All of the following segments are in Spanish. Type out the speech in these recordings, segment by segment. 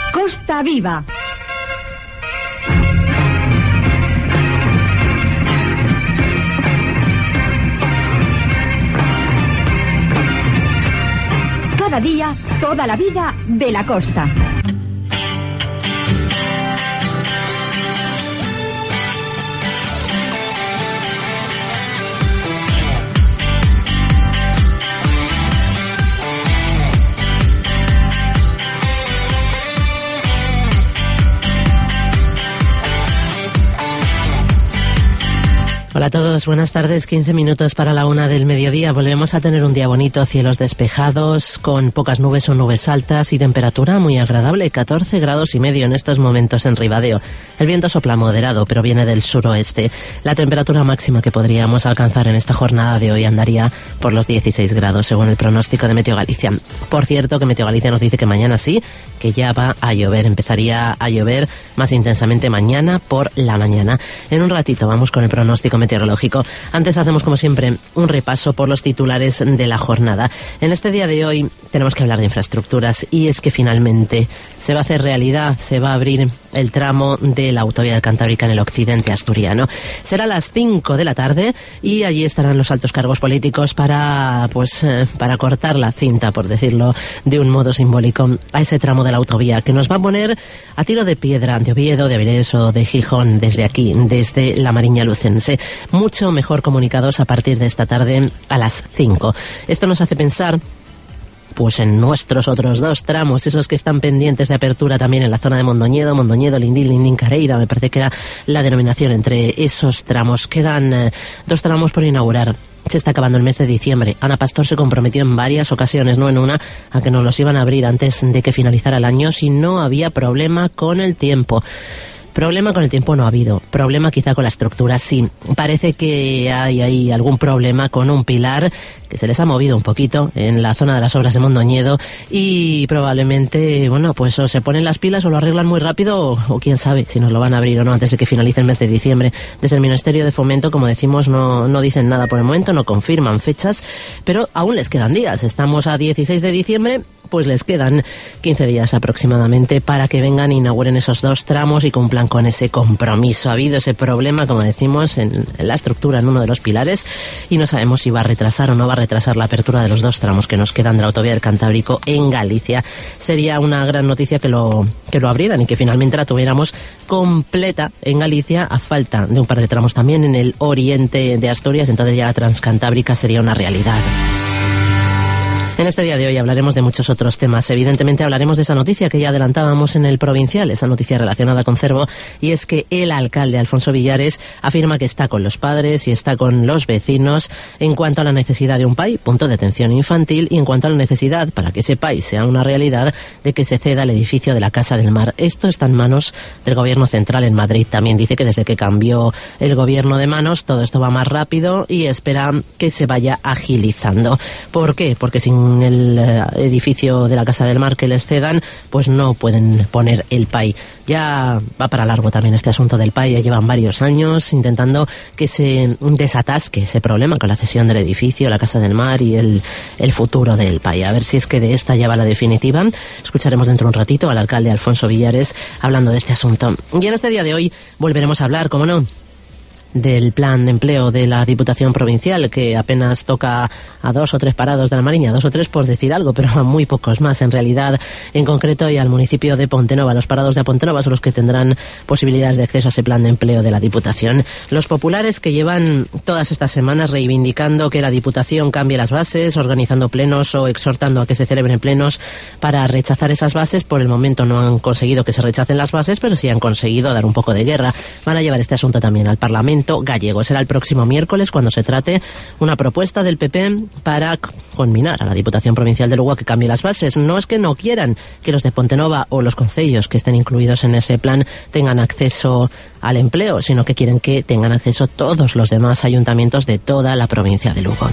Costa Viva. Cada día, toda la vida de la costa. Hola a todos, buenas tardes, 15 minutos para la 1 del mediodía. Volvemos a tener un día bonito, cielos despejados, con pocas nubes o nubes altas y temperatura muy agradable, 14 grados y medio en estos momentos en Ribadeo. El viento sopla moderado, pero viene del suroeste. La temperatura máxima que podríamos alcanzar en esta jornada de hoy andaría por los 16 grados, según el pronóstico de Meteo Galicia. Por cierto, que Meteo Galicia nos dice que mañana sí, que ya va a llover. Empezaría a llover más intensamente mañana por la mañana. En un ratito vamos con el pronóstico meteorológico. Antes hacemos, como siempre, un repaso por los titulares de la jornada. En este día de hoy tenemos que hablar de infraestructuras y es que finalmente se va a hacer realidad, se va a abrir el tramo de la autovía del Cantábrica en el occidente asturiano. Será a las 5 de la tarde y allí estarán los altos cargos políticos para cortar la cinta, por decirlo de un modo simbólico, a ese tramo de la autovía que nos va a poner a tiro de piedra de Oviedo, de Avilés o de Gijón desde aquí, desde la Mariña Lucense. Mucho mejor comunicados a partir de esta tarde a las 5. Esto nos hace pensar pues en nuestros otros dos tramos, esos que están pendientes de apertura también en la zona de Mondoñedo, Lindín, Lindín-Careira, me parece que era la denominación entre esos tramos. Quedan 2 tramos por inaugurar. Se está acabando el mes de diciembre. Ana Pastor se comprometió en varias ocasiones, no en una, a que nos los iban a abrir antes de que finalizara el año si no había problema con el tiempo. Problema con el tiempo no ha habido, problema quizá con la estructura sí. Parece que hay ahí algún problema con un pilar que se les ha movido un poquito en la zona de las obras de Mondoñedo y probablemente, pues o se ponen las pilas o lo arreglan muy rápido o quién sabe si nos lo van a abrir o no antes de que finalice el mes de diciembre. Desde el Ministerio de Fomento, como decimos, no dicen nada por el momento, no confirman fechas, pero aún les quedan días. Estamos a 16 de diciembre, pues les quedan 15 días aproximadamente para que vengan e inauguren esos 2 tramos y cumplan con ese compromiso. Ha habido ese problema, como decimos, en la estructura, en uno de los pilares, y no sabemos si va a retrasar o no va a retrasar la apertura de los 2 tramos que nos quedan de la autovía del Cantábrico en Galicia. Sería una gran noticia que lo abrieran y que finalmente la tuviéramos completa en Galicia, a falta de un par de tramos también en el oriente de Asturias. Entonces ya la Transcantábrica sería una realidad. En este día de hoy hablaremos de muchos otros temas. Evidentemente hablaremos de esa noticia que ya adelantábamos en el Provincial, esa noticia relacionada con Cervo, y es que el alcalde Alfonso Villares afirma que está con los padres y está con los vecinos en cuanto a la necesidad de un PAI, punto de atención infantil, y en cuanto a la necesidad, para que ese PAI sea una realidad, de que se ceda el edificio de la Casa del Mar. Esto está en manos del Gobierno central en Madrid. También dice que desde que cambió el gobierno de manos todo esto va más rápido y espera que se vaya agilizando. ¿Por qué? Porque sin el edificio de la Casa del Mar que les cedan, pues no pueden poner el PAI. Ya va para largo también este asunto del PAI, ya llevan varios años intentando que se desatasque ese problema con la cesión del edificio, la Casa del Mar y el futuro del PAI. A ver si es que de esta ya va la definitiva. Escucharemos dentro de un ratito al alcalde Alfonso Villares hablando de este asunto. Y en este día de hoy volveremos a hablar, como no, del plan de empleo de la Diputación Provincial, que apenas toca a 2 o 3 parados de la Mariña, 2 o 3 por decir algo, pero a muy pocos más en realidad, en concreto, y al municipio de Pontenova. Los parados de Pontenova son los que tendrán posibilidades de acceso a ese plan de empleo de la Diputación. Los populares, que llevan todas estas semanas reivindicando que la Diputación cambie las bases, organizando plenos o exhortando a que se celebren plenos para rechazar esas bases, por el momento no han conseguido que se rechacen las bases, pero sí han conseguido dar un poco de guerra. Van a llevar este asunto también al Parlamento gallego. Será el próximo miércoles cuando se trate una propuesta del PP para conminar a la Diputación Provincial de Lugo a que cambie las bases. No es que no quieran que los de Pontenova o los concellos que estén incluidos en ese plan tengan acceso al empleo, sino que quieren que tengan acceso todos los demás ayuntamientos de toda la provincia de Lugo.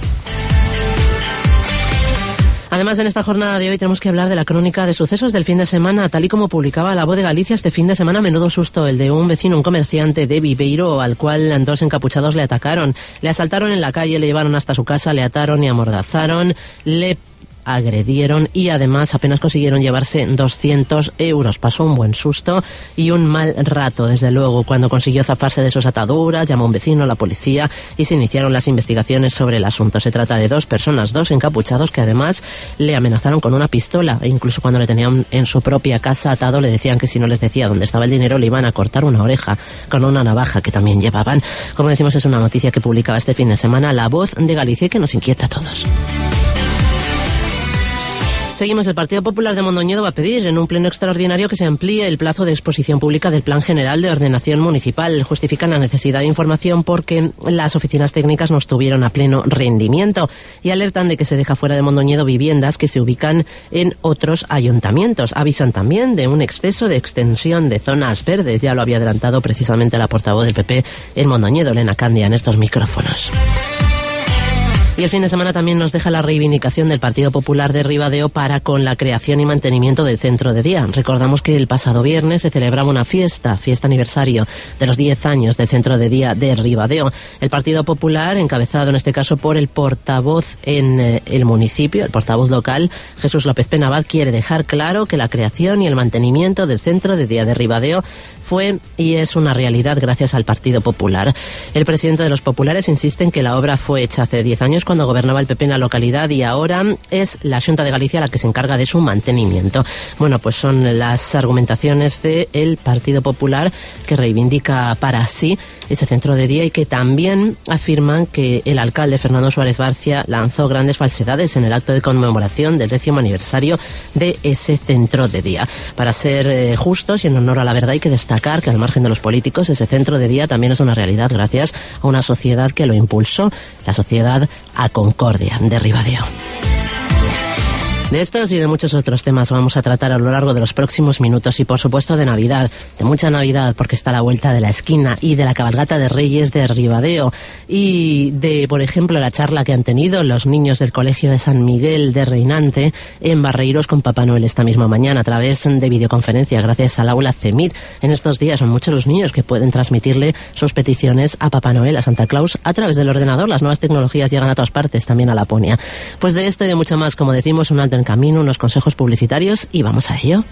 Además, en esta jornada de hoy tenemos que hablar de la crónica de sucesos del fin de semana, tal y como publicaba La Voz de Galicia este fin de semana. Menudo susto el de un vecino, un comerciante de Viveiro, al cual 2 encapuchados le atacaron. Le asaltaron en la calle, le llevaron hasta su casa, le ataron y amordazaron, le agredieron y además apenas consiguieron llevarse 200 euros. Pasó un buen susto y un mal rato, desde luego, cuando consiguió zafarse de sus ataduras, llamó a un vecino, a la policía y se iniciaron las investigaciones sobre el asunto. Se trata de dos personas, dos encapuchados que además le amenazaron con una pistola e incluso cuando le tenían en su propia casa atado le decían que si no les decía dónde estaba el dinero le iban a cortar una oreja con una navaja que también llevaban. Como decimos, es una noticia que publicaba este fin de semana La Voz de Galicia y que nos inquieta a todos. Seguimos. El Partido Popular de Mondoñedo va a pedir en un pleno extraordinario que se amplíe el plazo de exposición pública del Plan General de Ordenación Municipal. Justifican la necesidad de información porque las oficinas técnicas no estuvieron a pleno rendimiento y alertan de que se deja fuera de Mondoñedo viviendas que se ubican en otros ayuntamientos. Avisan también de un exceso de extensión de zonas verdes. Ya lo había adelantado precisamente la portavoz del PP en Mondoñedo, Elena Candia, en estos micrófonos. Y el fin de semana también nos deja la reivindicación del Partido Popular de Ribadeo para con la creación y mantenimiento del centro de día. Recordamos que el pasado viernes se celebraba una fiesta aniversario de los 10 años del centro de día de Ribadeo. El Partido Popular, encabezado en este caso por el portavoz en el municipio, el portavoz local, Jesús López Penabad, quiere dejar claro que la creación y el mantenimiento del centro de día de Ribadeo fue y es una realidad gracias al Partido Popular. El presidente de los populares insiste en que la obra fue hecha hace 10 años cuando gobernaba el PP en la localidad y ahora es la Xunta de Galicia la que se encarga de su mantenimiento. Bueno, pues son las argumentaciones del Partido Popular que reivindica para sí ese centro de día y que también afirman que el alcalde Fernando Suárez Barcia lanzó grandes falsedades en el acto de conmemoración del 10º aniversario de ese centro de día. Para ser justos y en honor a la verdad hay que destacar que al margen de los políticos ese centro de día también es una realidad gracias a una sociedad que lo impulsó, la sociedad A Concordia de Ribadeo. De estos y de muchos otros temas vamos a tratar a lo largo de los próximos minutos y por supuesto de Navidad, de mucha Navidad porque está a la vuelta de la esquina y de la cabalgata de Reyes de Ribadeo y de, por ejemplo, la charla que han tenido los niños del Colegio de San Miguel de Reinante en Barreiros con Papá Noel esta misma mañana a través de videoconferencia gracias al aula CEMIT. En estos días son muchos los niños que pueden transmitirle sus peticiones a Papá Noel, a Santa Claus, a través del ordenador. Las nuevas tecnologías llegan a todas partes, también a Laponia. Pues de esto y de mucho más, como decimos, un alto en camino, unos consejos publicitarios y vamos a ello.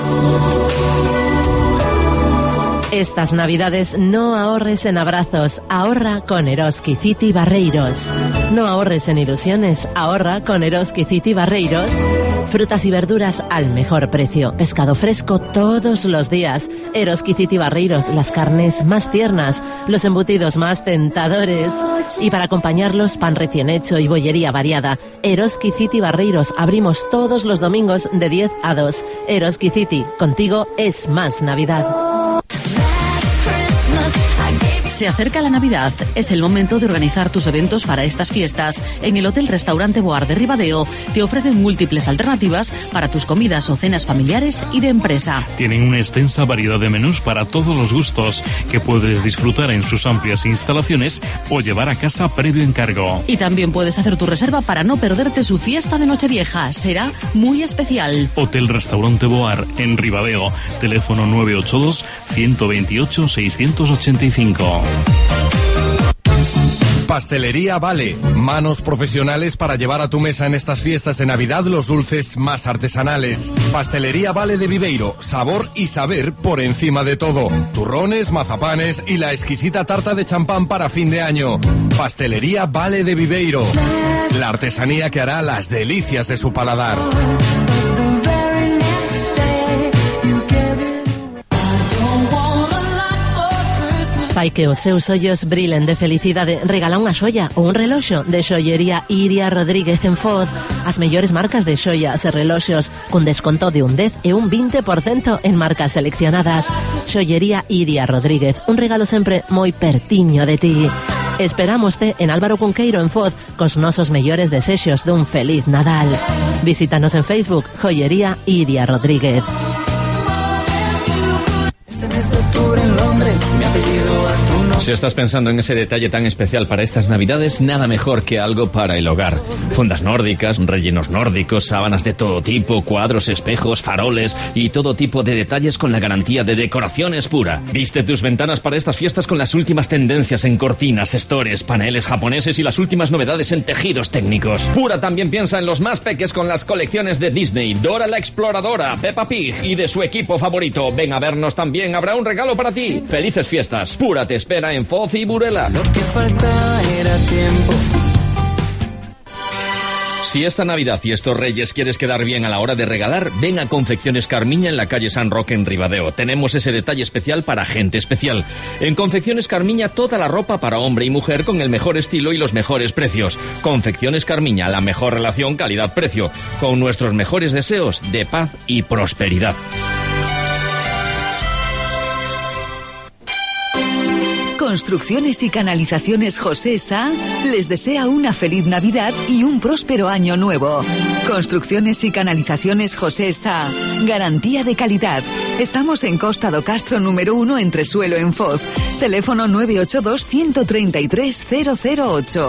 Estas Navidades no ahorres en abrazos, ahorra con Eroski City Barreiros. No ahorres en ilusiones, ahorra con Eroski City Barreiros. Frutas y verduras al mejor precio, pescado fresco todos los días. Eroski City Barreiros, las carnes más tiernas, los embutidos más tentadores. Y para acompañarlos, pan recién hecho y bollería variada. Eroski City Barreiros, abrimos todos los domingos de 10 a 2. Eroski City, contigo es más Navidad. Se acerca la Navidad. Es el momento de organizar tus eventos para estas fiestas. En el Hotel Restaurante Boar de Ribadeo te ofrecen múltiples alternativas para tus comidas o cenas familiares y de empresa. Tienen una extensa variedad de menús para todos los gustos que puedes disfrutar en sus amplias instalaciones o llevar a casa previo encargo. Y también puedes hacer tu reserva para no perderte su fiesta de Nochevieja. Será muy especial. Hotel Restaurante Boar en Ribadeo. Teléfono 982 128 685. Pastelería Vale, manos profesionales para llevar a tu mesa en estas fiestas de Navidad los dulces más artesanales. Pastelería Vale de Viveiro, sabor y saber por encima de todo. Turrones, mazapanes y la exquisita tarta de champán para fin de año. Pastelería Vale de Viveiro, la artesanía que hará las delicias de su paladar. Fai que os seus ollos brilen de felicidade. Regala unha xoia ou un reloxo de Xollería Iria Rodríguez en Foz. As mellores marcas de xoias e reloxos cun desconto de un 10 e un 20% en marcas seleccionadas. Xollería Iria Rodríguez, un regalo sempre moi pertiño de ti. Esperámoste en Álvaro Cunqueiro en Foz cos nosos mellores desexos dun feliz Nadal. Visítanos en Facebook, Joyería Iria Rodríguez. Si estás pensando en ese detalle tan especial para estas Navidades, nada mejor que algo para el hogar. Fundas nórdicas, rellenos nórdicos, sábanas de todo tipo, cuadros, espejos, faroles y todo tipo de detalles con la garantía de Decoraciones Pura. Viste tus ventanas para estas fiestas con las últimas tendencias en cortinas, estores, paneles japoneses y las últimas novedades en tejidos técnicos. Pura también piensa en los más peques con las colecciones de Disney, Dora la Exploradora, Peppa Pig y de su equipo favorito. Ven a vernos también, habrá un regalo para ti. Felices fiestas. Pura te espera en Foz y Burela. Lo que falta era tiempo. Si esta Navidad y estos Reyes quieres quedar bien a la hora de regalar, ven a Confecciones Carmiña en la calle San Roque en Ribadeo. Tenemos ese detalle especial para gente especial. En Confecciones Carmiña toda la ropa para hombre y mujer con el mejor estilo y los mejores precios. Confecciones Carmiña, la mejor relación calidad-precio, con nuestros mejores deseos de paz y prosperidad. Construcciones y Canalizaciones José Sá les desea una feliz Navidad y un próspero año nuevo. Construcciones y Canalizaciones José Sá, garantía de calidad. Estamos en Costa do Castro número 1 en Tresuelo en Foz. Teléfono 982 133 008.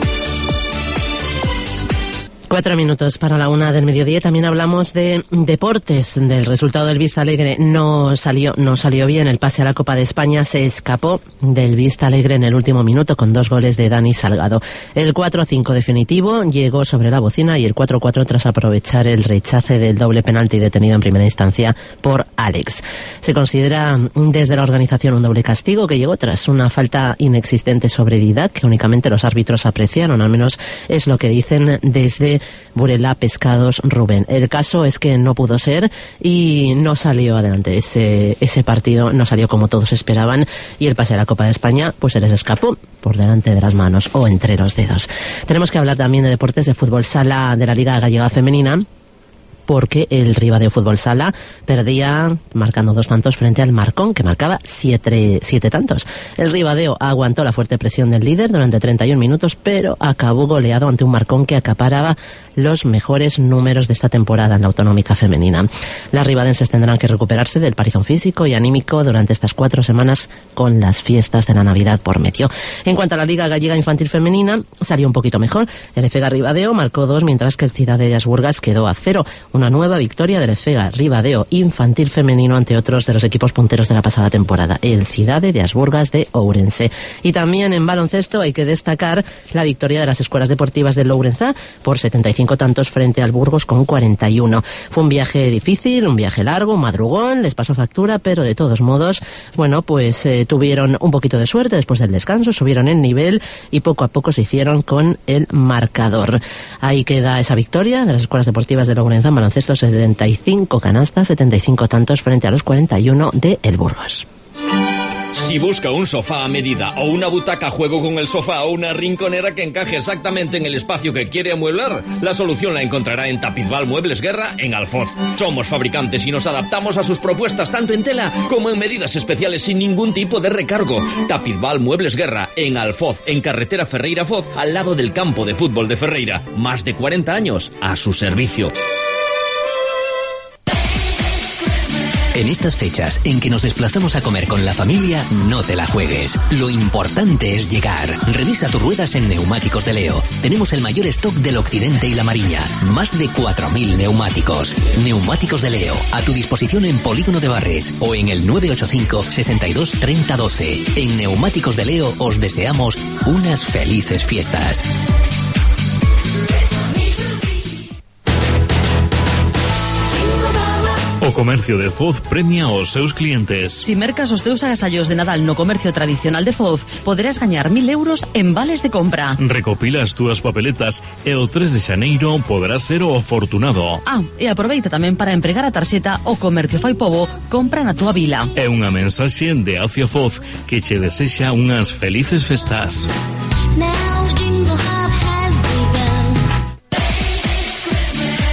4 minutos para la 1 del mediodía. También hablamos de deportes. Del resultado del Vista Alegre no salió bien. El pase a la Copa de España se escapó del Vista Alegre en el último minuto con 2 goles de Dani Salgado. El 4-5 definitivo llegó sobre la bocina y el 4-4 tras aprovechar el rechace del doble penalti detenido en primera instancia por Alex. Se considera desde la organización un doble castigo que llegó tras una falta inexistente sobre Didac que únicamente los árbitros apreciaron, al menos es lo que dicen desde Burela Pescados Rubén. El caso es que no pudo ser y no salió adelante ese partido, no salió como todos esperaban y el pase a la Copa de España pues se les escapó por delante de las manos o entre los dedos. Tenemos que hablar también de deportes de fútbol sala de la Liga Gallega Femenina, porque el Ribadeo Fútbol Sala perdía marcando 2 tantos frente al Marcón, que marcaba 7 tantos. El Ribadeo aguantó la fuerte presión del líder durante 31 minutos, pero acabó goleado ante un Marcón que acaparaba los mejores números de esta temporada en la autonómica femenina. Las ribadenses tendrán que recuperarse del parizón físico y anímico durante estas 4 semanas con las fiestas de la Navidad por medio. En cuanto a la Liga Gallega Infantil Femenina, salió un poquito mejor. El Efega Ribadeo marcó 2, mientras que el Cidade de Asburgas quedó a 0. Una nueva victoria del Efega Ribadeo Infantil Femenino ante otros de los equipos punteros de la pasada temporada, el Cidade de Asburgas de Ourense. Y también en baloncesto hay que destacar la victoria de las escuelas deportivas de Lourenzá por 75 tantos frente al Burgos con 41. Fue un viaje difícil, un viaje largo, un madrugón, les pasó factura, pero de todos modos, bueno, pues tuvieron un poquito de suerte después del descanso, subieron el nivel y poco a poco se hicieron con el marcador. Ahí queda esa victoria de las escuelas deportivas de Lourenzá en baloncesto, 75 canastas, 75 tantos frente a los 41 de el Burgos. Si busca un sofá a medida o una butaca a juego con el sofá o una rinconera que encaje exactamente en el espacio que quiere amueblar, la solución la encontrará en Tapizbal Muebles Guerra en Alfoz. Somos fabricantes y nos adaptamos a sus propuestas tanto en tela como en medidas especiales sin ningún tipo de recargo. Tapizbal Muebles Guerra en Alfoz, en carretera Ferreira-Foz, al lado del campo de fútbol de Ferreira. Más de 40 años a su servicio. En estas fechas en que nos desplazamos a comer con la familia, no te la juegues. Lo importante es llegar. Revisa tus ruedas en Neumáticos de Leo. Tenemos el mayor stock del occidente y la Mariña. Más de 4.000 neumáticos. Neumáticos de Leo, a tu disposición en Polígono de Barres o en el 985 62 30 12. En Neumáticos de Leo os deseamos unas felices fiestas. O Comercio de Foz premia aos seus clientes. Si mercas os teus agasallos de Nadal no comercio tradicional de Foz, poderás gañar 1.000 euros en vales de compra. Recopila as túas papeletas e o 3 de xaneiro poderás ser o afortunado. E aproveita tamén para empregar a tarxeta O Comercio Fai Pobo, compra na túa vila. É unha mensaxe de Acia Foz que che desexa unhas felices festas.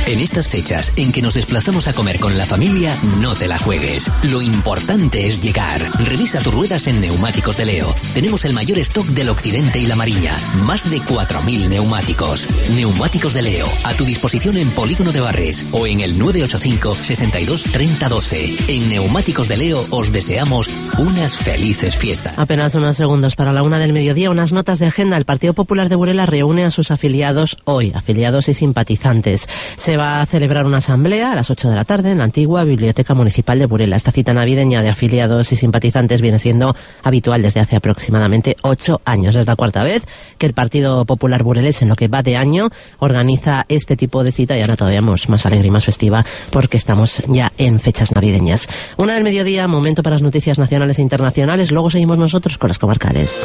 En estas fechas en que nos desplazamos a comer con la familia, no te la juegues. Lo importante es llegar. Revisa tus ruedas en Neumáticos de Leo. Tenemos el mayor stock del occidente y la Mariña. Más de 4.000 neumáticos. Neumáticos de Leo, a tu disposición en Polígono de Barres o en el 985 62 30 12. En Neumáticos de Leo os deseamos unas felices fiestas. Apenas unos segundos para la 1 del mediodía, unas notas de agenda. El Partido Popular de Burela reúne a sus afiliados hoy, afiliados y simpatizantes. Se va a celebrar una asamblea a las 8 de la tarde en la antigua Biblioteca Municipal de Burela. Esta cita navideña de afiliados y simpatizantes viene siendo habitual desde hace aproximadamente 8 años. Es la cuarta vez que el Partido Popular burelés, en lo que va de año, organiza este tipo de cita, y ahora todavía más alegre y más festiva porque estamos ya en fechas navideñas. 1 del mediodía, momento para las noticias nacionales e internacionales. Luego seguimos nosotros con las comarcales.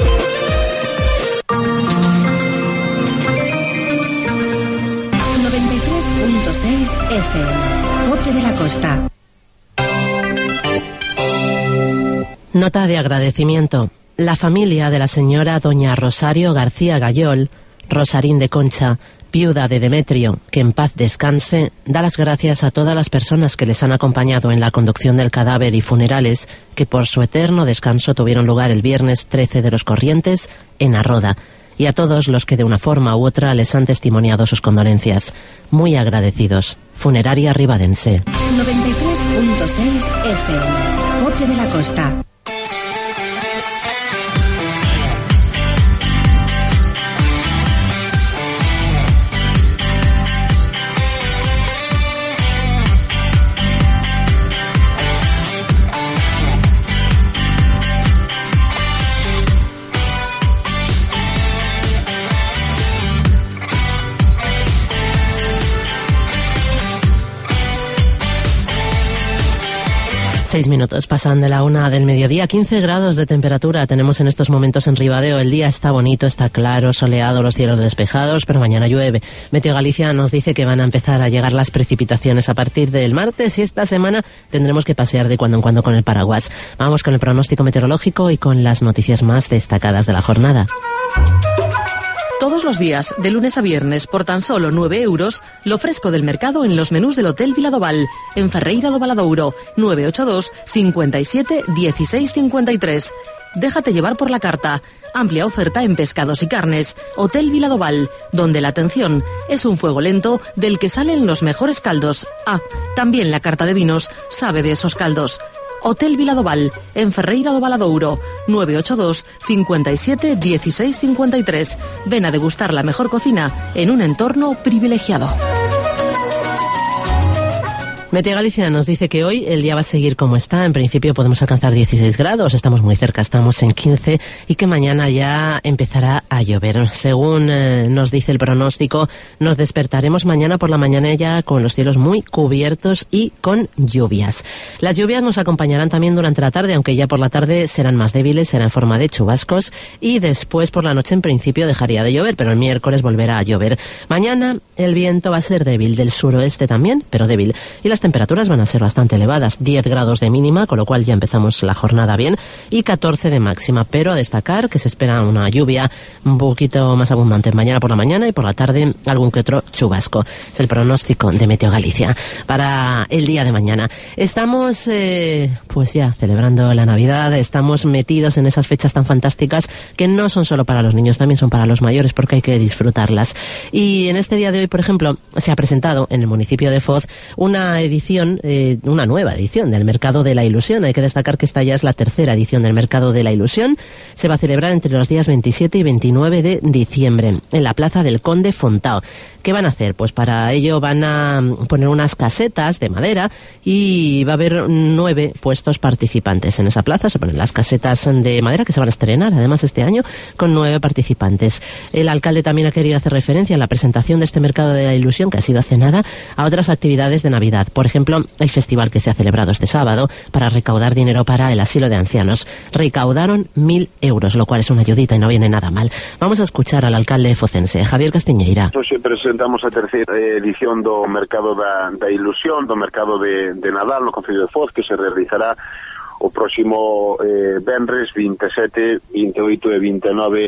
FM, Cope de la Costa. Nota de agradecimiento. La familia de la señora doña Rosario García Gayol, Rosarín de Concha, viuda de Demetrio, que en paz descanse, da las gracias a todas las personas que les han acompañado en la conducción del cadáver y funerales que por su eterno descanso tuvieron lugar el viernes 13 de los Corrientes en Arroda, y a todos los que de una forma u otra les han testimoniado sus condolencias. Muy agradecidos. Funeraria Ribadense. 93.6 FM, Cope de la Costa. Seis minutos pasan de la 1 del mediodía, 15 grados de temperatura tenemos en estos momentos en Ribadeo. El día está bonito, está claro, soleado, los cielos despejados, pero mañana llueve. Meteo Galicia nos dice que van a empezar a llegar las precipitaciones a partir del martes, y esta semana tendremos que pasear de cuando en cuando con el paraguas. Vamos con el pronóstico meteorológico y con las noticias más destacadas de la jornada. Todos los días, de lunes a viernes, por tan solo 9 euros, lo fresco del mercado en los menús del Hotel Viladoval, en Ferreira do Valadouro, 982 57 16 53. Déjate llevar por la carta. Amplia oferta en pescados y carnes. Hotel Viladoval, donde la atención es un fuego lento del que salen los mejores caldos. Ah, también la carta de vinos sabe de esos caldos. Hotel Viladoval, en Ferreira do Valadouro, 982 57 16 53. Ven a degustar la mejor cocina en un entorno privilegiado. Meteo Galicia nos dice que hoy el día va a seguir como está. En principio podemos alcanzar 16 grados, estamos muy cerca, estamos en 15, y que mañana ya empezará a llover. Según nos dice el pronóstico, nos despertaremos mañana por la mañana ya con los cielos muy cubiertos y con lluvias. Las lluvias nos acompañarán también durante la tarde, aunque ya por la tarde serán más débiles, será en forma de chubascos, y después por la noche en principio dejaría de llover, pero el miércoles volverá a llover. Mañana el viento va a ser débil, del suroeste también, pero débil, y las temperaturas van a ser bastante elevadas, 10 grados de mínima, con lo cual ya empezamos la jornada bien, y 14 de máxima, pero a destacar que se espera una lluvia un poquito más abundante mañana por la mañana, y por la tarde algún que otro chubasco. Es el pronóstico de Meteo Galicia para el día de mañana. Estamos pues ya celebrando la Navidad, estamos metidos en esas fechas tan fantásticas que no son solo para los niños, también son para los mayores, porque hay que disfrutarlas. Y en este día de hoy, por ejemplo, se ha presentado en el municipio de Foz una nueva edición del Mercado de la Ilusión. Hay que destacar que esta ya es la tercera edición del Mercado de la Ilusión. Se va a celebrar entre los días 27 y 29 de diciembre en la Plaza del Conde Fontao. ¿Qué van a hacer? Pues para ello van a poner unas casetas de madera y va a haber 9 puestos participantes en esa plaza. Se ponen las casetas de madera que se van a estrenar además este año con 9 participantes. El alcalde también ha querido hacer referencia en la presentación de este Mercado de la Ilusión, que ha sido hace nada, a otras actividades de Navidad. Por ejemplo, el festival que se ha celebrado este sábado para recaudar dinero para el asilo de ancianos. Recaudaron 1.000 euros, lo cual es una ayudita y no viene nada mal. Vamos a escuchar al alcalde focense, Javier Castiñeira. Presentamos a terceira edición do Mercado da Ilusión, do Mercado de Nadal no Concello de Foz, que se realizará o próximo venres 27, 28 e 29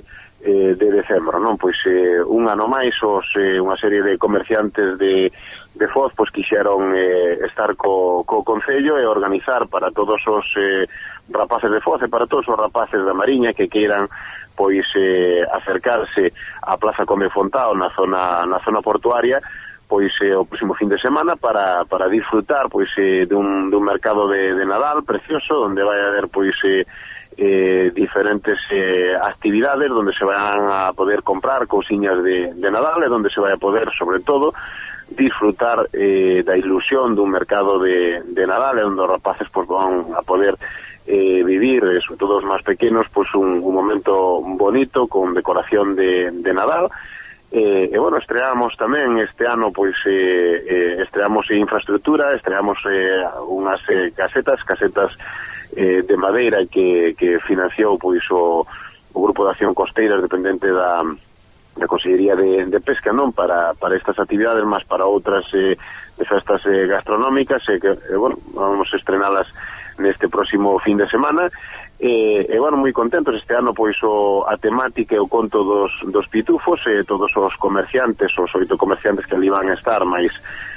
decembro, non? Pois un ano máis unha serie de comerciantes de Foz pois quixeron estar co Concello e organizar para todos os rapaces de Foz e para todos os rapaces da Mariña que queiran pois acercarse á Plaza Conde Fontao na zona portuaria pois o próximo fin de semana para disfrutar pois dun mercado de Nadal precioso onde vai haber pois diferentes actividades donde se van a poder comprar cousiñas de Nadal e donde se vai a poder, sobre todo, disfrutar da ilusión dun mercado de Nadal e onde os rapaces pues, van a poder vivir, sobre todo os máis pequenos, pues, un momento bonito con decoración de Nadal. E bueno, estreamos tamén este ano, pois estreamos infraestructura, estreamos unhas casetas de madeira que financiou pois o Grupo de Acción Costeira dependente da Consellería de Pesca, non para estas actividades, mas para outras de festas gastronómicas que, bueno, vamos a estrenalas neste próximo fin de semana e bueno, moi contentos este ano pois a temática e o conto dos pitufos todos os comerciantes, os 8 comerciantes que ali van a estar, máis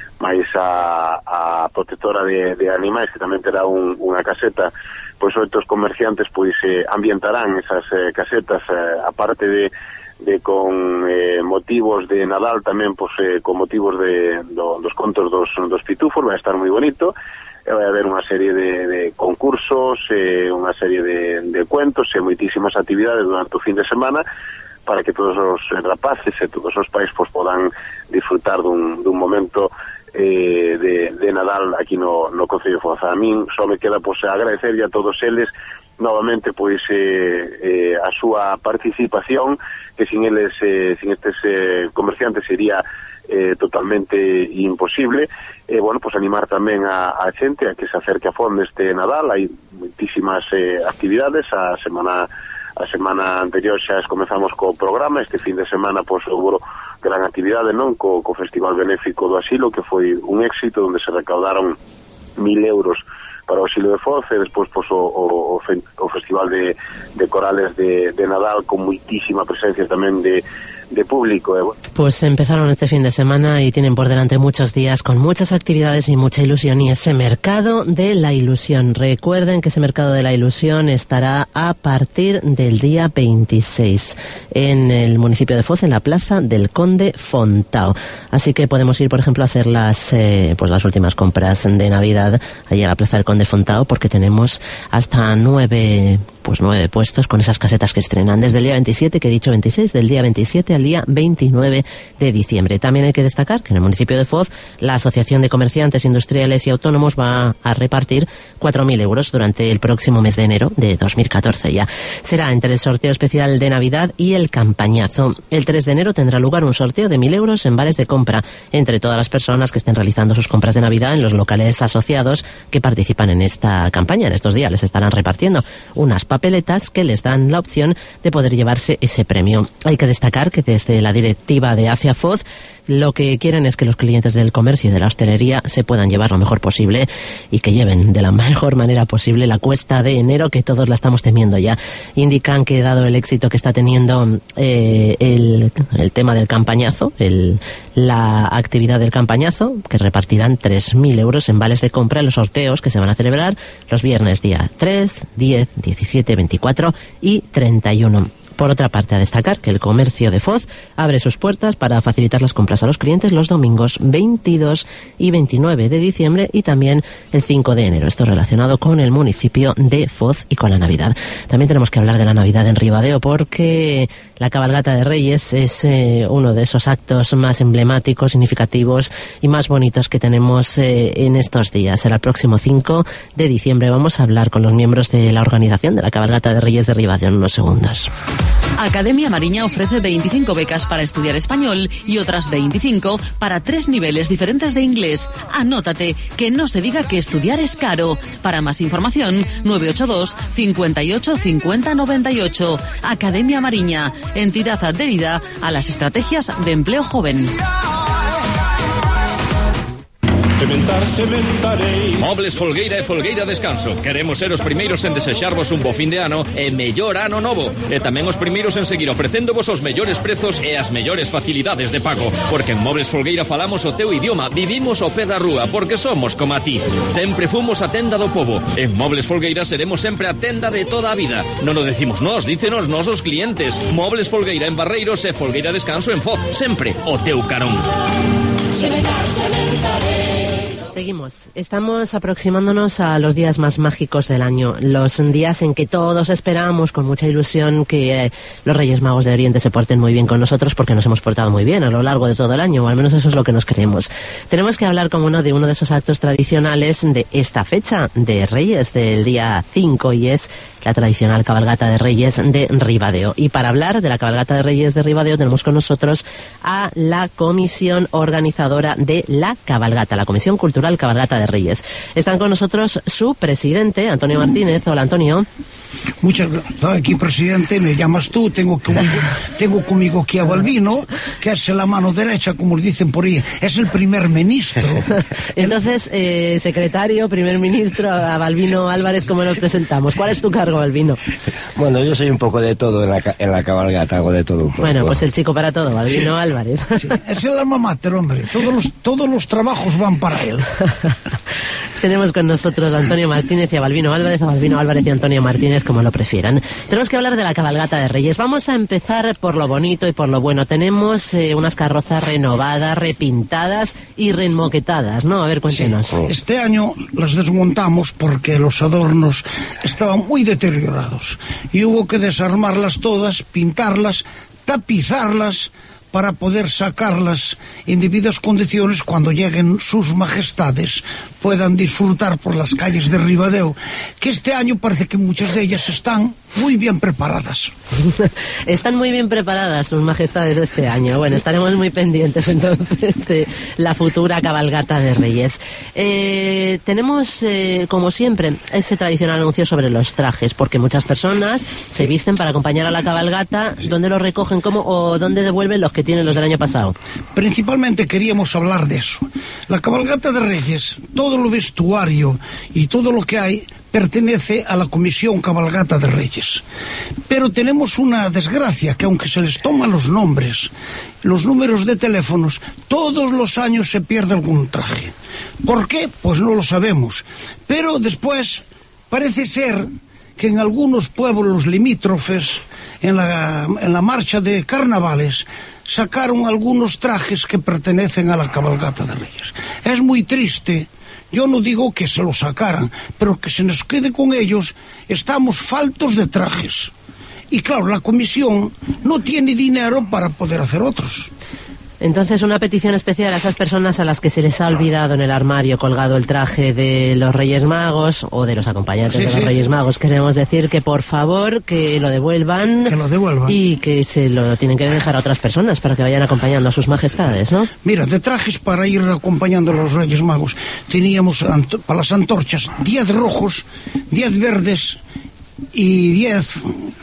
a protectora de animais que tamén terá unha caseta, pois outros comerciantes pois ambientarán esas casetas aparte de con motivos de Nadal tamén pois con motivos dos contos dos pitufos, vai estar moi bonito e vai haber unha serie de concursos unha serie de cuentos e moitísimas actividades durante o fin de semana para que todos os rapaces e todos os pais pois podan disfrutar dun momento de Nadal aquí no Concello de Foz. A min só me queda pois agradecerlle a todos eles novamente pois a súa participación, que sin eles sin estes comerciantes sería totalmente imposible. Bueno, pois animar tamén a xente a que se acerque a fondo este Nadal. Hai moitísimas actividades. A semana anterior xa comezamos co programa, este fin de semana pois seguro gran actividade, non, co Festival Benéfico do Asilo, que foi un éxito onde se recaudaron 1.000 euros para o Asilo de Foz e despois pois, o Festival de Corales de Nadal con moitísima presencia tamén de público. Pues empezaron este fin de semana y tienen por delante muchos días con muchas actividades y mucha ilusión, y ese mercado de la ilusión, recuerden que ese mercado de la ilusión estará a partir del día 26 en el municipio de Foz, en la Plaza del Conde Fontao, así que podemos ir por ejemplo a hacer las últimas compras de Navidad allí a la Plaza del Conde Fontao, porque tenemos hasta 9 puestos con esas casetas que estrenan desde el día 27, que he dicho 26, del día 27 al día 29 de diciembre. También hay que destacar que en el municipio de Foz la Asociación de Comerciantes Industriales y Autónomos va a repartir 4.000 euros durante el próximo mes de enero de 2014 ya. Será entre el sorteo especial de Navidad y el campañazo. El 3 de enero tendrá lugar un sorteo de 1.000 euros en vales de compra entre todas las personas que estén realizando sus compras de Navidad en los locales asociados que participan en esta campaña. En estos días les estarán repartiendo unas papeletas que les dan la opción de poder llevarse ese premio. Hay que destacar que desde la directiva de Acia Foz lo que quieren es que los clientes del comercio y de la hostelería se puedan llevar lo mejor posible y que lleven de la mejor manera posible la cuesta de enero, que todos la estamos temiendo ya. Indican que dado el éxito que está teniendo el tema del campañazo, la actividad del campañazo, que repartirán 3.000 euros en vales de compra en los sorteos que se van a celebrar los viernes día 3, 10, 17, 24 y 31. Por otra parte, a destacar que el comercio de Foz abre sus puertas para facilitar las compras a los clientes los domingos 22 y 29 de diciembre y también el 5 de enero. Esto relacionado con el municipio de Foz y con la Navidad. También tenemos que hablar de la Navidad en Ribadeo, porque la cabalgata de Reyes es uno de esos actos más emblemáticos, significativos y más bonitos que tenemos en estos días. Será el próximo 5 de diciembre. Vamos a hablar con los miembros de la organización de la cabalgata de Reyes de Ribadeo en unos segundos. Academia Mariña ofrece 25 becas para estudiar español y otras 25 para 3 niveles diferentes de inglés. Anótate, que no se diga que estudiar es caro. Para más información, 982 58 50 98. Academia Mariña, entidad adherida a las estrategias de empleo joven. Mobles Folgueira e Folgueira Descanso. Queremos ser os primeiros en desexarvos un bo fin de ano e mellor ano novo. E tamén os primeiros en seguir ofrecéndovos os mellores prezos e as mellores facilidades de pago. Porque en Mobles Folgueira falamos o teu idioma, vivimos ao pé da rúa, porque somos como a ti. Sempre fomos a tenda do pobo. En Mobles Folgueira seremos sempre a tenda de toda a vida. Non o decimos nós, dícenos nosos clientes. Mobles Folgueira en Barreiros e Folgueira Descanso en Foz. Sempre o teu carón. Seguimos. Estamos aproximándonos a los días más mágicos del año, los días en que todos esperamos con mucha ilusión que los Reyes Magos de Oriente se porten muy bien con nosotros, porque nos hemos portado muy bien a lo largo de todo el año, o al menos eso es lo que nos creemos. Tenemos que hablar como uno de esos actos tradicionales de esta fecha de Reyes, del día 5, y es la tradicional cabalgata de Reyes de Ribadeo. Y para hablar de la cabalgata de Reyes de Ribadeo tenemos con nosotros a la comisión organizadora de la cabalgata, la Comisión Cultural Cabalgata de Reyes. Están con nosotros su presidente, Antonio Martínez. Hola, Antonio. Muchas gracias. Aquí, presidente, me llamas tú. Tengo conmigo aquí a Balbino, que es la mano derecha, como dicen por ahí. Es el primer ministro. Entonces, secretario, primer ministro, a Balbino Álvarez, ¿cómo lo presentamos? ¿Cuál es tu cargo, Balbino? Bueno, yo soy un poco de todo en la cabalgata, hago de todo un poco. Bueno, pues el chico para todo, Balbino Álvarez. Sí, es el alma mater, hombre. Todos los trabajos van para él. Tenemos con nosotros a Antonio Martínez y a Balbino Álvarez y a Antonio Martínez, como lo prefieran. Tenemos que hablar de la cabalgata de Reyes. Vamos a empezar por lo bonito y por lo bueno. Tenemos unas carrozas renovadas, repintadas y remoquetadas, ¿no? A ver, cuéntenos. Sí. Este año las desmontamos porque los adornos estaban muy deteriorados y hubo que desarmarlas todas, pintarlas, tapizarlas, para poder sacarlas en debidas condiciones cuando lleguen sus majestades, puedan disfrutar por las calles de Ribadeo, que este año parece que muchas de ellas están muy bien preparadas. Están muy bien preparadas sus majestades este año. Bueno, estaremos muy pendientes entonces de la futura cabalgata de Reyes. Tenemos, como siempre, ese tradicional anuncio sobre los trajes, porque muchas personas se visten para acompañar a la cabalgata. ¿Dónde los recogen? ¿Cómo? ¿O dónde devuelven los que tienen los del año pasado? Principalmente queríamos hablar de eso. La cabalgata de Reyes, todo el vestuario y todo lo que hay pertenece a la Comisión Cabalgata de Reyes. Pero tenemos una desgracia, que aunque se les toman los nombres, los números de teléfonos, todos los años se pierde algún traje. ¿Por qué? Pues no lo sabemos. Pero después parece ser que en algunos pueblos limítrofes, en la marcha de carnavales, sacaron algunos trajes que pertenecen a la cabalgata de Reyes. Es muy triste. Yo no digo que se los sacaran, pero que se nos quede con ellos. Estamos faltos de trajes. Y claro, la comisión no tiene dinero para poder hacer otros. Entonces, una petición especial a esas personas a las que se les ha olvidado en el armario colgado el traje de los Reyes Magos, o de los acompañantes de los Reyes Magos. Queremos decir que, por favor, que lo devuelvan. Que lo devuelvan. Y que se lo tienen que dejar a otras personas para que vayan acompañando a sus majestades, ¿no? Mira, de trajes para ir acompañando a los Reyes Magos, teníamos para las antorchas 10 rojos, 10 verdes y 10...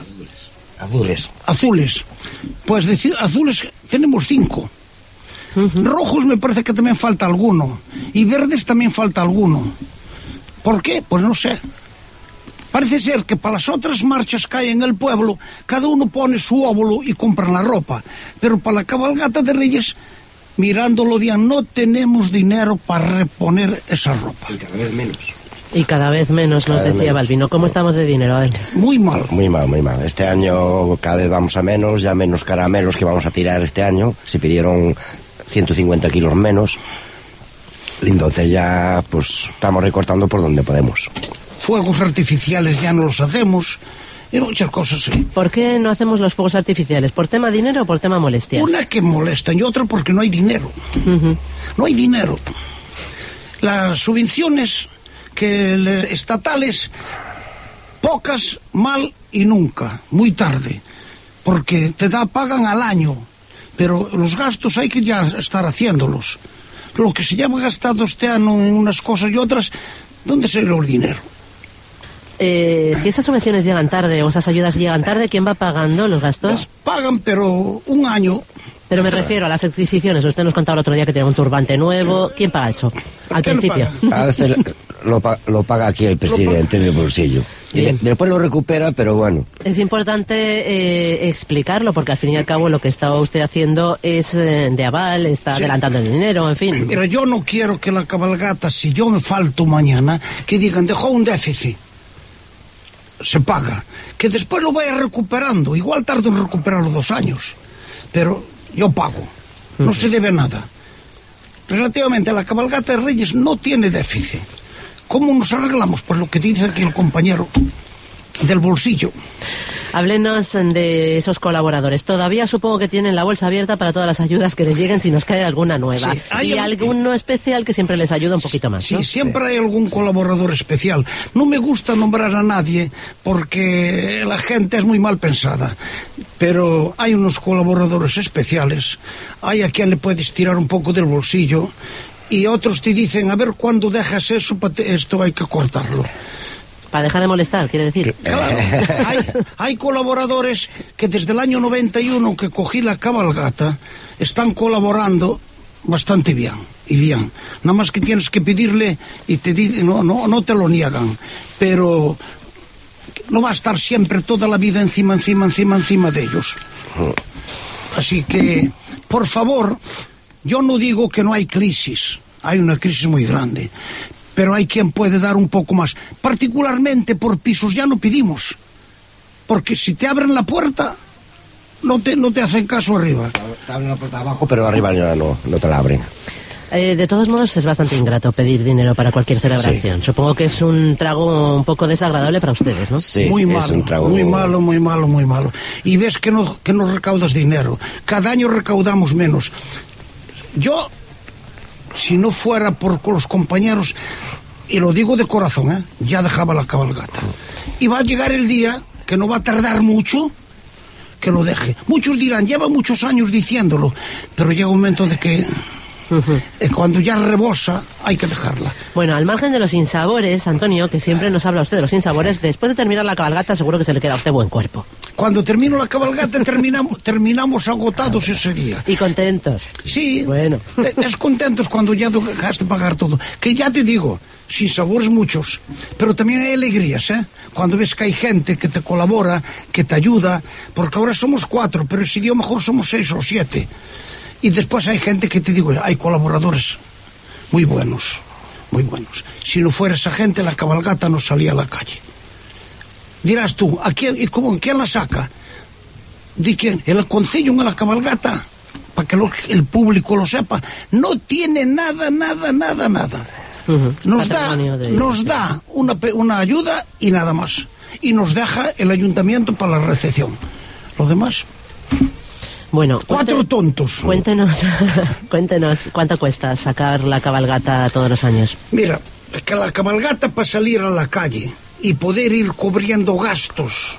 Azules. Pues de azules tenemos 5. Rojos me parece que también falta alguno. Y verdes también falta alguno. ¿Por qué? Pues no sé. Parece ser que para las otras marchas que hay en el pueblo, cada uno pone su óvulo y compran la ropa. Pero para la cabalgata de Reyes, mirándolo bien, no tenemos dinero para reponer esa ropa. Y cada vez menos. Y cada vez menos, nos decía Balbino. ¿Cómo estamos de dinero? A ver. Muy mal. Muy mal, muy mal. Este año cada vez vamos a menos, ya menos caramelos que vamos a tirar este año. Se pidieron 150 kilos menos. Entonces ya pues estamos recortando por donde podemos. Fuegos artificiales ya no los hacemos. Y muchas cosas, sí. ¿Por qué no hacemos los fuegos artificiales? ¿Por tema dinero o por tema molestias? Una que molestan y otra porque no hay dinero. No hay dinero. Las subvenciones estatales, pocas, mal y nunca, muy tarde, porque pagan al año, pero los gastos hay que ya estar haciéndolos. Lo que se lleva gastado este año en unas cosas y otras, ¿dónde se le el dinero? Si esas subvenciones llegan tarde o esas ayudas llegan tarde, ¿quién va pagando los gastos? Pagan, pero un año Pero me refiero a las adquisiciones. Usted nos contaba el otro día que tenía un turbante nuevo. ¿Quién paga eso? Al principio. A veces lo paga aquí el presidente del bolsillo. Y después lo recupera, pero bueno. Es importante explicarlo, porque al fin y al cabo lo que está usted haciendo es de aval, está adelantando el dinero, en fin. Mira, yo no quiero que la cabalgata, si yo me falto mañana, que digan, dejó un déficit. Se paga. Que después lo vaya recuperando. Igual tardo en recuperarlo 2 años. Pero yo pago. No se debe nada. Relativamente a la cabalgata de Reyes no tiene déficit. ¿Cómo nos arreglamos? Pues lo que dice aquí el compañero del bolsillo. Háblenos de esos colaboradores. Todavía supongo que tienen la bolsa abierta para todas las ayudas que les lleguen si nos cae alguna nueva. Sí, y alguno especial que siempre les ayuda un poquito más, ¿no? Sí, siempre hay algún colaborador especial. No me gusta nombrar a nadie porque la gente es muy mal pensada. Pero hay unos colaboradores especiales. Hay a quien le puedes tirar un poco del bolsillo. Y otros te dicen, a ver, ¿cuándo dejas eso? Esto hay que cortarlo. Para dejar de molestar, quiere decir. Claro, hay colaboradores que desde el año 91 que cogí la cabalgata están colaborando bastante bien. Y bien. Nada más que tienes que pedirle y te dicen, no te lo niegan. Pero no va a estar siempre toda la vida encima de ellos. Así que, por favor, yo no digo que no hay crisis. Hay una crisis muy grande. Pero hay quien puede dar un poco más. Particularmente por pisos ya no pedimos. Porque si te abren la puerta, no te hacen caso arriba. Te abren la puerta abajo, pero arriba ya no te la abren. De todos modos, es bastante ingrato pedir dinero para cualquier celebración. Sí. Supongo que es un trago un poco desagradable para ustedes, ¿no? Sí, muy malo, es un trago muy malo. Y ves que no recaudas dinero. Cada año recaudamos menos. Yo, si no fuera por los compañeros, y lo digo de corazón, ya dejaba la cabalgata. Y va a llegar el día, que no va a tardar mucho, que lo deje. Muchos dirán, lleva muchos años diciéndolo, pero llega un momento de que cuando ya rebosa, hay que dejarla. Bueno, al margen de los sinsabores, Antonio, que siempre nos habla usted de los sinsabores, después de terminar la cabalgata seguro que se le queda a usted buen cuerpo. Cuando termino la cabalgata terminamos agotados ese día. Y contentos. Sí, bueno. Es contentos cuando ya dejaste pagar todo. Que ya te digo, sinsabores muchos, pero también hay alegrías, cuando ves que hay gente que te colabora, que te ayuda, porque ahora somos 4, pero ese día mejor somos 6 o 7. Y después hay gente que te digo, hay colaboradores muy buenos. Si no fuera esa gente, la cabalgata no salía a la calle. Dirás tú, ¿quién la saca? ¿De quién? El concello en la cabalgata, para que el público lo sepa, no tiene nada. Nos da una ayuda y nada más. Y nos deja el ayuntamiento para la recepción. Lo demás... Bueno, 4 tontos. Cuéntenos, ¿cuánto cuesta sacar la cabalgata todos los años? Mira, es que la cabalgata, para salir a la calle y poder ir cubriendo gastos,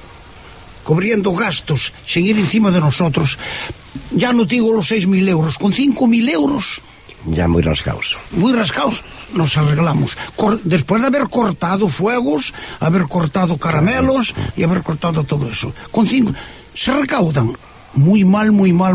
sin ir encima de nosotros, ya no digo los 6.000 euros, con 5.000 euros... Ya muy rascados. Nos arreglamos. Después de haber cortado fuegos, haber cortado caramelos y haber cortado todo eso. Con 5... Se recaudan. Muy mal.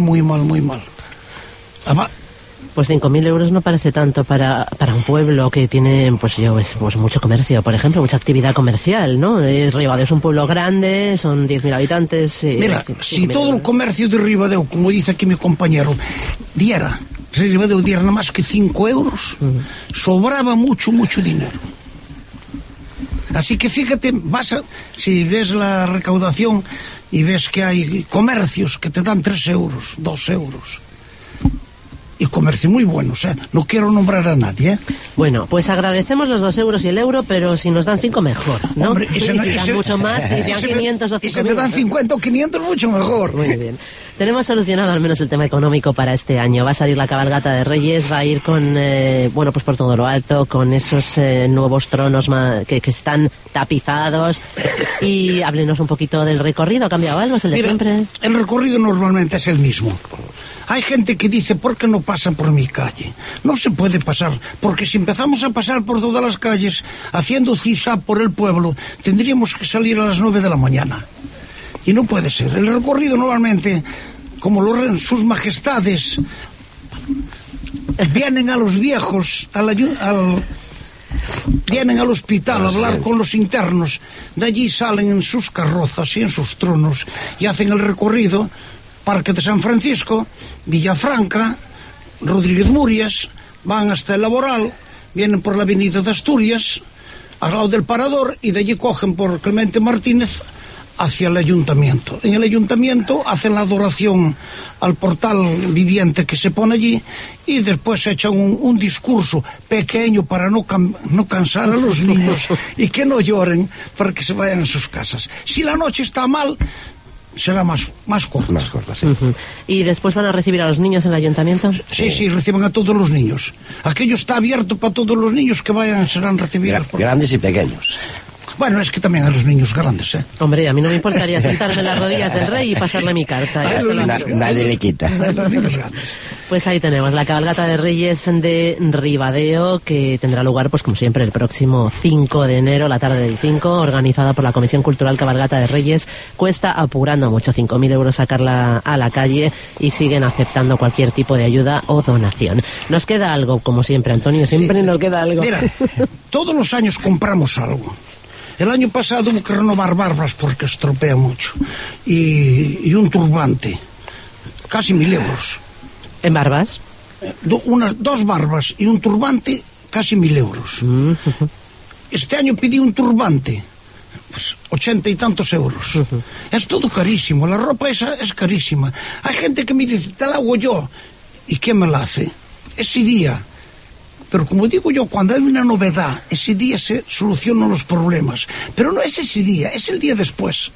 Pues 5.000 euros no parece tanto para un pueblo que tiene, pues mucho comercio, por ejemplo, mucha actividad comercial, ¿no? Ribadeo es un pueblo grande, son 10.000 habitantes. Mira, si todo el comercio de Ribadeo, como dice aquí mi compañero, Ribadeo diera nada más que 5 euros, sobraba mucho dinero. Así que fíjate, si ves la recaudación y ves que hay comercios que te dan 3 euros, 2 euros. Y comercios muy buenos, no quiero nombrar a nadie. Bueno, pues agradecemos los 2 euros y el euro, pero si nos dan 5 mejor, ¿no? Hombre, y si dan mucho más, y si dan 500 o 5.000. Y si me dan 50 o 500, mucho mejor. Muy bien. Tenemos solucionado al menos el tema económico para este año. Va a salir la cabalgata de Reyes, va a ir con, pues por todo lo alto, con esos nuevos tronos que están tapizados. Y háblenos un poquito del recorrido. ¿Ha cambiado algo? ¿Es el de siempre? El recorrido normalmente es el mismo. Hay gente que dice, ¿por qué no pasan por mi calle? No se puede pasar, porque si empezamos a pasar por todas las calles, haciendo zigzag por el pueblo, tendríamos que salir a las 9 de la mañana. Y no puede ser. El recorrido normalmente como sus majestades vienen a los viejos, vienen al hospital a hablar con los internos, de allí salen en sus carrozas y en sus tronos y hacen el recorrido Parque de San Francisco, Villafranca, Rodríguez Murias, van hasta el Laboral, vienen por la avenida de Asturias, al lado del Parador, y de allí cogen por Clemente Martínez hacia el ayuntamiento. En el ayuntamiento hacen la adoración al portal viviente que se pone allí y después echan un discurso pequeño para no cansar a los niños y que no lloren, para que se vayan a sus casas. Si la noche está mal, será más corta. Más corta, sí. ¿Y después van a recibir a los niños en el ayuntamiento? Sí, reciben a todos los niños. Aquello está abierto para todos los niños que vayan, serán recibidos. Grandes y pequeños. Bueno, es que también a los niños grandes, ¿eh? Hombre, a mí no me importaría sentarme en las rodillas del rey y pasarle mi carta. Nadie le quita. Pues ahí tenemos la cabalgata de Reyes de Ribadeo, que tendrá lugar, pues como siempre, el próximo 5 de enero, la tarde del 5, organizada por la Comisión Cultural Cabalgata de Reyes. Cuesta apurando mucho, 5.000 euros sacarla a la calle, y siguen aceptando cualquier tipo de ayuda o donación. Nos queda algo, como siempre, Antonio, siempre nos queda algo. Mira, todos los años compramos algo. El año pasado hubo que renovar barbas porque estropea mucho. Y un turbante, casi 1.000 euros. ¿En barbas? Dos barbas y un turbante, casi 1.000 euros. Este año pedí un turbante, pues 80 y tantos euros. Es todo carísimo, la ropa esa es carísima. Hay gente que me dice, te la hago yo. ¿Y quién me la hace? Ese día. Pero como digo yo, cuando hay una novedad, ese día se solucionan los problemas. Pero no es ese día, es el día después.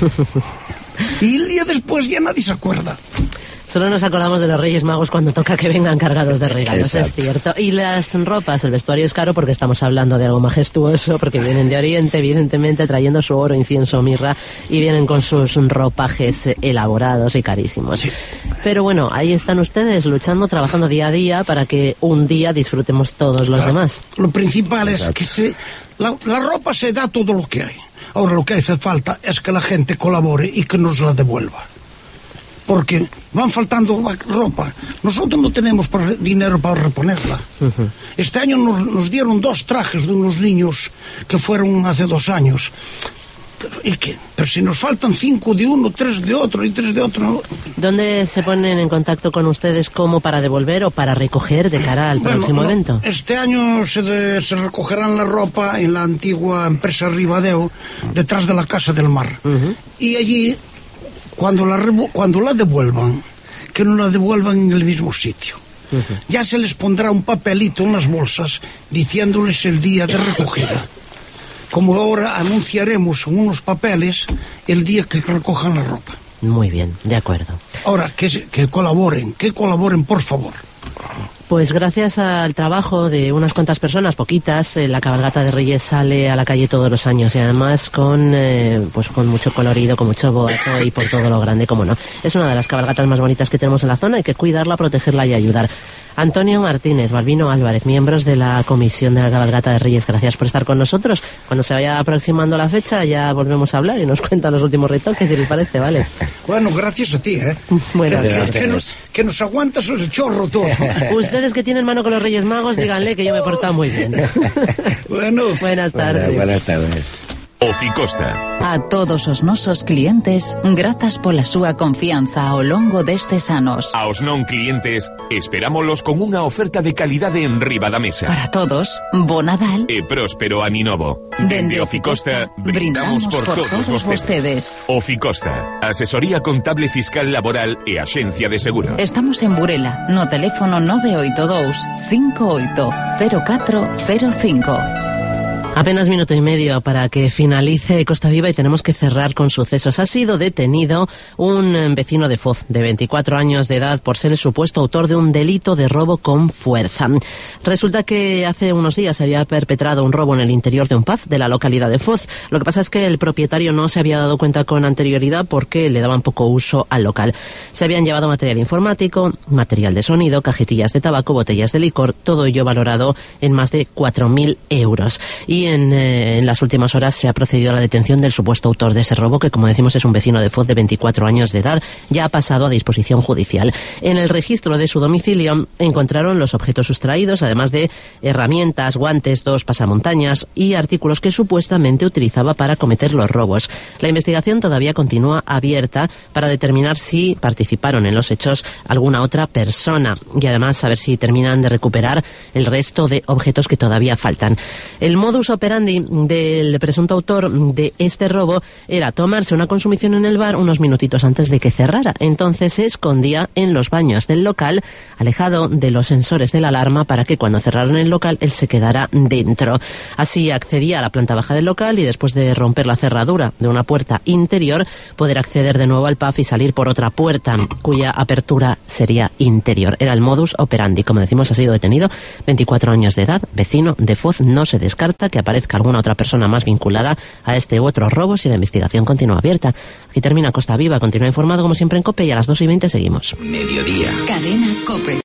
Y el día después ya nadie se acuerda. Solo nos acordamos de los Reyes Magos cuando toca que vengan cargados de regalos. Exacto. Es cierto. Y las ropas, el vestuario es caro porque estamos hablando de algo majestuoso, porque vienen de Oriente, evidentemente, trayendo su oro, incienso, mirra, y vienen con sus ropajes elaborados y carísimos. Sí. Pero bueno, ahí están ustedes luchando, trabajando día a día para que un día disfrutemos todos los demás. Lo principal es que la ropa se da todo lo que hay. Ahora lo que hace falta es que la gente colabore y que nos la devuelva. Porque van faltando ropa. Nosotros no tenemos dinero para reponerla. Este año nos dieron 2 trajes de unos niños que fueron hace 2 años. Pero si nos faltan 5 de uno, 3 de otro y 3 de otro... ¿no? ¿Dónde se ponen en contacto con ustedes como para devolver o para recoger de cara al próximo evento? Este año se recogerán la ropa en la antigua empresa Ribadeo, detrás de la Casa del Mar. Y allí... Cuando la devuelvan, que no la devuelvan en el mismo sitio. Ya se les pondrá un papelito en las bolsas diciéndoles el día de recogida. Como ahora anunciaremos en unos papeles el día que recojan la ropa. Muy bien, de acuerdo. Ahora, que colaboren, por favor. Pues gracias al trabajo de unas cuantas personas, poquitas, la cabalgata de Reyes sale a la calle todos los años y además con mucho colorido, con mucho boato y por todo lo grande, como no. Es una de las cabalgatas más bonitas que tenemos en la zona, hay que cuidarla, protegerla y ayudar. Antonio Martínez, Balbino Álvarez, miembros de la Comisión de la Cabalgata de Reyes, gracias por estar con nosotros. Cuando se vaya aproximando la fecha ya volvemos a hablar y nos cuentan los últimos retoques, si les parece, ¿vale? Bueno, gracias a ti, ¿eh? Bueno, que nos aguantas el chorro todo. Ustedes que tienen mano con los Reyes Magos, díganle que yo me he portado muy bien. Bueno, buenas tardes. Buenas tardes. Oficosta. A todos os nosos clientes, grazas pola súa confianza ao longo destes anos. Aos non clientes, esperámolos con unha oferta de calidade en riba da mesa. Para todos, bo Nadal e próspero aninovo. Dende Oficosta, brindamos por todos vostedes. Oficosta, asesoría contable fiscal laboral e axencia de seguro. Estamos en Burela, no teléfono 982 580405. Apenas minuto y medio para que finalice Costa Viva y tenemos que cerrar con sucesos. Ha sido detenido un vecino de Foz de 24 años de edad por ser el supuesto autor de un delito de robo con fuerza. Resulta que hace unos días se había perpetrado un robo en el interior de un pub de la localidad de Foz. Lo que pasa es que el propietario no se había dado cuenta con anterioridad porque le daban poco uso al local. Se habían llevado material informático, material de sonido, cajetillas de tabaco, botellas de licor, todo ello valorado en más de 4.000 euros. Y en las últimas horas se ha procedido a la detención del supuesto autor de ese robo, que como decimos es un vecino de Foz de 24 años de edad. Ya ha pasado a disposición judicial. En el registro de su domicilio encontraron los objetos sustraídos, además de herramientas, guantes, 2 pasamontañas y artículos que supuestamente utilizaba para cometer los robos. La investigación todavía continúa abierta para determinar si participaron en los hechos alguna otra persona y además saber si terminan de recuperar el resto de objetos que todavía faltan. El modus operandi del presunto autor de este robo era tomarse una consumición en el bar unos minutitos antes de que cerrara. Entonces se escondía en los baños del local, alejado de los sensores de la alarma, para que cuando cerraran el local él se quedara dentro. Así accedía a la planta baja del local y después de romper la cerradura de una puerta interior, poder acceder de nuevo al pub y salir por otra puerta, cuya apertura sería interior. Era el modus operandi. Como decimos, ha sido detenido, 24 años de edad, vecino de Foz. No se descarta que aparezca alguna otra persona más vinculada a este u otros robos y la investigación continúa abierta. Aquí termina Costa Viva. Continúa informado como siempre en COPE y a las 2:20 seguimos. Mediodía. Cadena COPE.